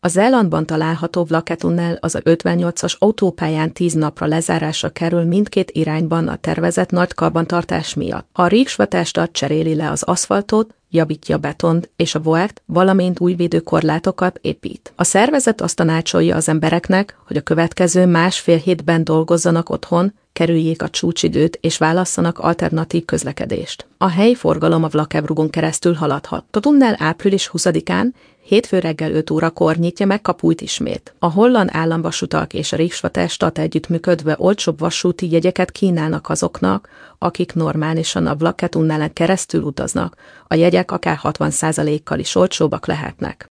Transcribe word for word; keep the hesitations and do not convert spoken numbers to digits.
A Zélandban található Vlake-tunnel az ötvennyolcas autópályán tíz napra lezárásra kerül mindkét irányban a tervezett nagy karbantartás miatt. A Riksvatástat cseréli le az aszfaltot, javítja a betont és a voert, valamint új védőkorlátokat épít. A szervezet azt tanácsolja az embereknek, hogy a következő másfél hétben dolgozzanak otthon, kerüljék a csúcsidőt és válasszanak alternatív közlekedést. A helyi forgalom a Vlakebrugón keresztül haladhat. A tunnel április huszadikán, hétfő reggel öt órakor nyitja meg kapujt ismét. A holland államvasutak és a Riksvatástat együttműködve olcsóbb vasúti jegyeket kínálnak azoknak, akik normálisan a Vlake-tunnelen keresztül utaznak. A jegyek akár hatvan százalékkal is olcsóbbak lehetnek.